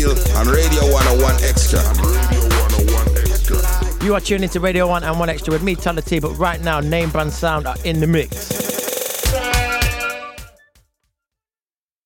Feel on Radio 101 Extra. You are tuning into Radio 1 and 1 Extra with me, Tyler T, but right now, Name Brand Sound are in the mix.